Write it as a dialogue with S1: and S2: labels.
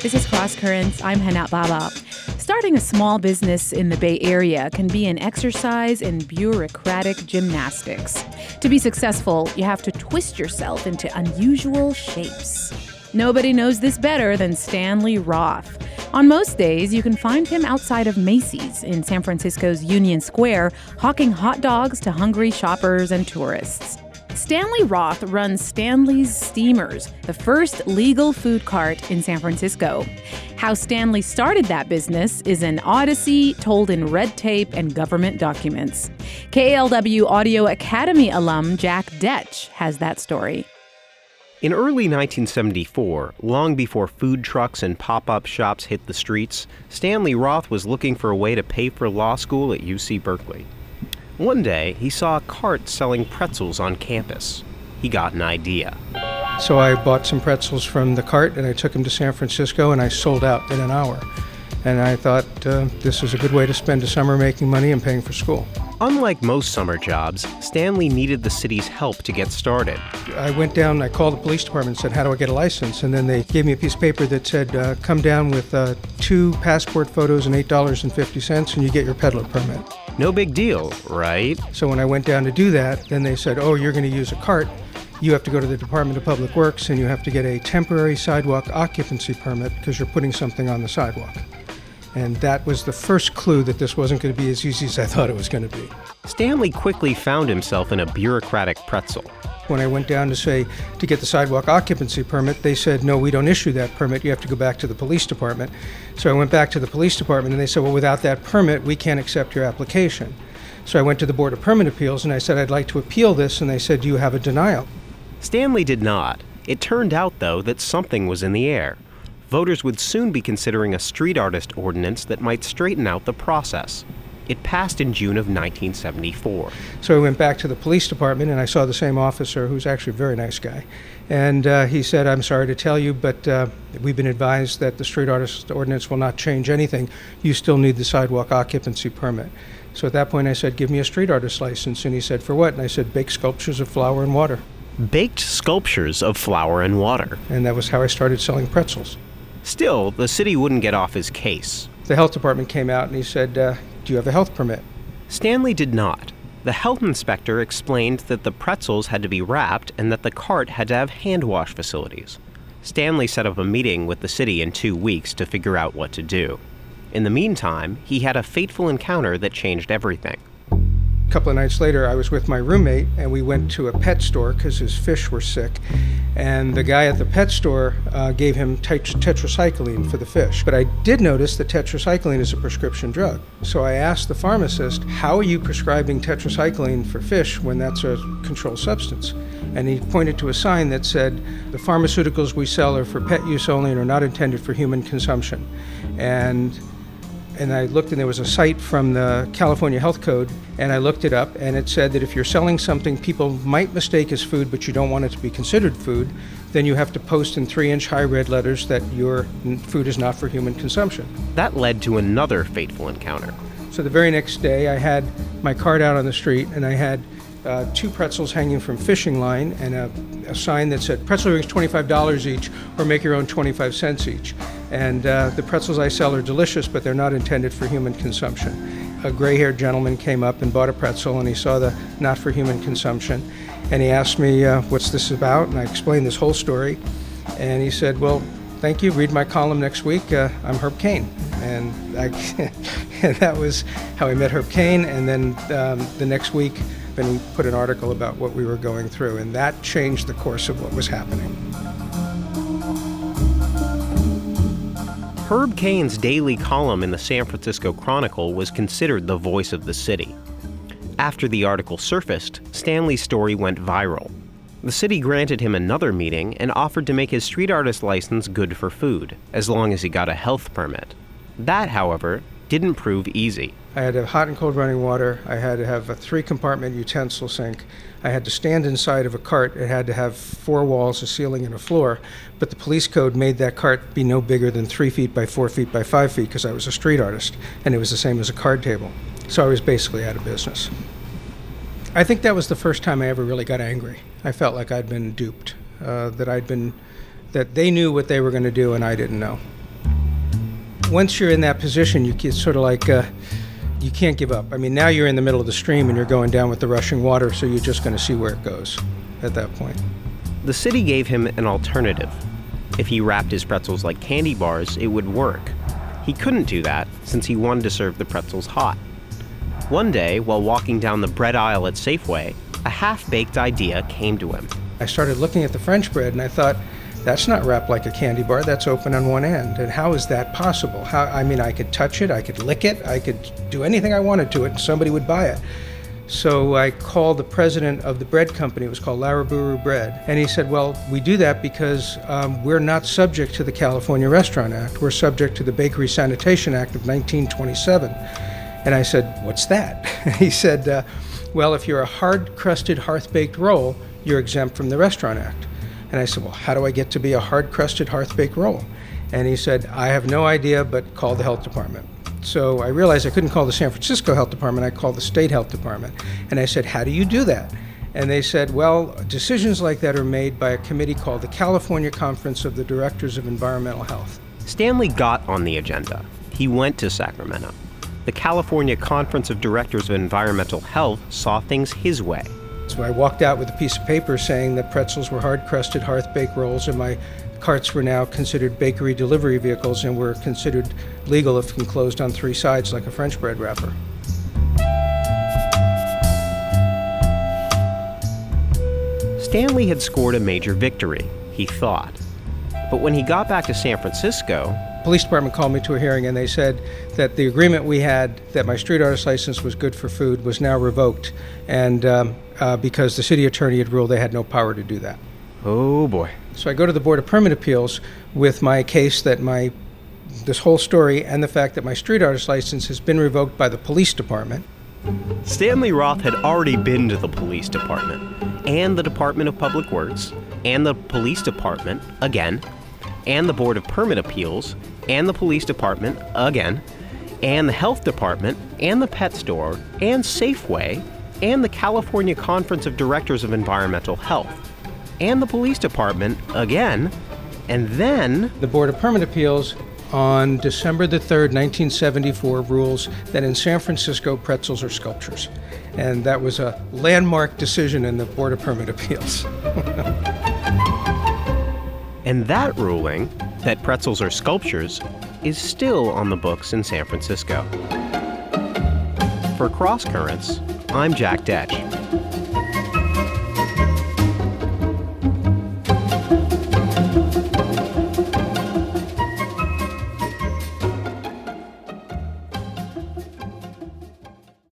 S1: This is Cross Currents. I'm Hana Baba. Starting a small business in the Bay Area can be an exercise in bureaucratic gymnastics. To be successful, you have to twist yourself into unusual shapes. Nobody knows this better than Stanley Roth. On most days, you can find him outside of Macy's in San Francisco's Union Square, hawking hot dogs to hungry shoppers and tourists. Stanley Roth runs Stanley's Steamers, the first legal food cart in San Francisco. How Stanley started that business is an odyssey told in red tape and government documents. KALW Audio Academy alum Jack Detch has that story.
S2: In early 1974, long before food trucks and pop-up shops hit the streets, Stanley Roth was looking for a way to pay for law school at UC Berkeley. One day, he saw a cart selling pretzels on campus. He got an idea.
S3: So I bought some pretzels from the cart and I took them to San Francisco and I sold out in an hour. And I thought this is a good way to spend a summer making money and paying for school.
S2: Unlike most summer jobs, Stanley needed the city's help to get started.
S3: I went down, I called the police department and said, how do I get a license? And then they gave me a piece of paper that said, come down with 2 passport photos and $8.50 and you get your peddler permit.
S2: No big deal, right?
S3: So when I went down to do that, then they said, oh, you're going to use a cart. You have to go to the Department of Public Works and you have to get a temporary sidewalk occupancy permit because you're putting something on the sidewalk. And that was the first clue that this wasn't going to be as easy as I thought it was going to be.
S2: Stanley quickly found himself in a bureaucratic pretzel.
S3: When I went down to get the sidewalk occupancy permit, they said, no, we don't issue that permit. You have to go back to the police department. So I went back to the police department and they said, well, without that permit, we can't accept your application. So I went to the Board of Permit Appeals and I said, I'd like to appeal this. And they said, do you have a denial?
S2: Stanley did not. It turned out, though, that something was in the air. Voters would soon be considering a street artist ordinance that might straighten out the process. It passed in June of 1974.
S3: So I went back to the police department and I saw the same officer, who's actually a very nice guy. And he said, I'm sorry to tell you, but we've been advised that the street artist ordinance will not change anything. You still need the sidewalk occupancy permit. So at that point I said, give me a street artist license. And he said, for what? And I said, bake sculptures of flour and water.
S2: Baked sculptures of flour and water.
S3: And that was how I started selling pretzels.
S2: Still, the city wouldn't get off his case.
S3: The health department came out and he said, do you have a health permit?
S2: Stanley did not. The health inspector explained that the pretzels had to be wrapped and that the cart had to have hand wash facilities. Stanley set up a meeting with the city in 2 weeks to figure out what to do. In the meantime, he had a fateful encounter that changed everything.
S3: A couple of nights later, I was with my roommate and we went to a pet store because his fish were sick. And the guy at the pet store gave him tetracycline for the fish. But I did notice that tetracycline is a prescription drug. So I asked the pharmacist, how are you prescribing tetracycline for fish when that's a controlled substance? And he pointed to a sign that said, the pharmaceuticals we sell are for pet use only and are not intended for human consumption. And I looked and there was a site from the California Health Code and I looked it up and it said that if you're selling something people might mistake as food but you don't want it to be considered food, then you have to post in 3-inch high red letters that your food is not for human consumption.
S2: That led to another fateful encounter.
S3: So the very next day I had my cart out on the street and I had 2 pretzels hanging from fishing line and a sign that said pretzel rings $25 each or make your own 25 cents each. And the pretzels I sell are delicious, but they're not intended for human consumption. A gray-haired gentleman came up and bought a pretzel and he saw the not for human consumption. And he asked me, what's this about? And I explained this whole story. And he said, well, thank you, read my column next week. I'm Herb Caen. And, and that was how I met Herb Caen. And then the next week, then we put an article about what we were going through, and that changed the course of what was happening.
S2: Herb Caen's daily column in the San Francisco Chronicle was considered the voice of the city. After the article surfaced, Stanley's story went viral. The city granted him another meeting and offered to make his street artist license good for food, as long as he got a health permit. That, however, didn't prove easy.
S3: I had to have hot and cold running water. I had to have a 3-compartment utensil sink. I had to stand inside of a cart. It had to have 4 walls, a ceiling, and a floor. But the police code made that cart be no bigger than 3 feet by 4 feet by 5 feet because I was a street artist, and it was the same as a card table. So I was basically out of business. I think that was the first time I ever really got angry. I felt like I'd been duped, that they knew what they were going to do and I didn't know. once you're in that position, it's sort of like you can't give up. I mean, now you're in the middle of the stream and you're going down with the rushing water, so you're just going to see where it goes at that point.
S2: The city gave him an alternative. If he wrapped his pretzels like candy bars, it would work. He couldn't do that since he wanted to serve the pretzels hot. One day, while walking down the bread aisle at Safeway, a half-baked idea came to him.
S3: I started looking at the French bread and I thought, that's not wrapped like a candy bar, that's open on one end. And how is that possible? I could touch it, I could lick it, I could do anything I wanted to it and somebody would buy it. So I called the president of the bread company, it was called Laraburu Bread, and he said, well, we do that because we're not subject to the California Restaurant Act, we're subject to the Bakery Sanitation Act of 1927. And I said, what's that? He said, well, if you're a hard-crusted, hearth-baked roll, you're exempt from the Restaurant Act. And I said, well, how do I get to be a hard-crusted, hearth-baked roll? And he said, I have no idea, but call the health department. So I realized I couldn't call the San Francisco Health Department, I called the state health department. And I said, how do you do that? And they said, well, decisions like that are made by a committee called the California Conference of the Directors of Environmental Health.
S2: Stanley got on the agenda. He went to Sacramento. The California Conference of Directors of Environmental Health saw things his way.
S3: So I walked out with a piece of paper saying that pretzels were hard-crusted, hearth-baked rolls, and my carts were now considered bakery delivery vehicles and were considered legal if enclosed on three sides like a French bread wrapper.
S2: Stanley had scored a major victory, he thought. But when he got back to San Francisco,
S3: the police department called me to a hearing and they said that the agreement we had that my street artist license was good for food was now revoked, and because the city attorney had ruled they had no power to do that.
S2: Oh boy.
S3: So I go to the Board of Permit Appeals with my case that this whole story and the fact that my street artist license has been revoked by the police department.
S2: Stanley Roth had already been to the police department, and the Department of Public Works, and the police department again, and the Board of Permit Appeals, and the police department again, and the health department, and the pet store, and Safeway, and the California Conference of Directors of Environmental Health, and the police department again, and then
S3: the Board of Permit Appeals on December the 3rd, 1974 rules that in San Francisco pretzels are sculptures. And that was a landmark decision in the Board of Permit Appeals.
S2: And that ruling, that pretzels are sculptures, is still on the books in San Francisco. For Cross Currents, I'm Jack Detch.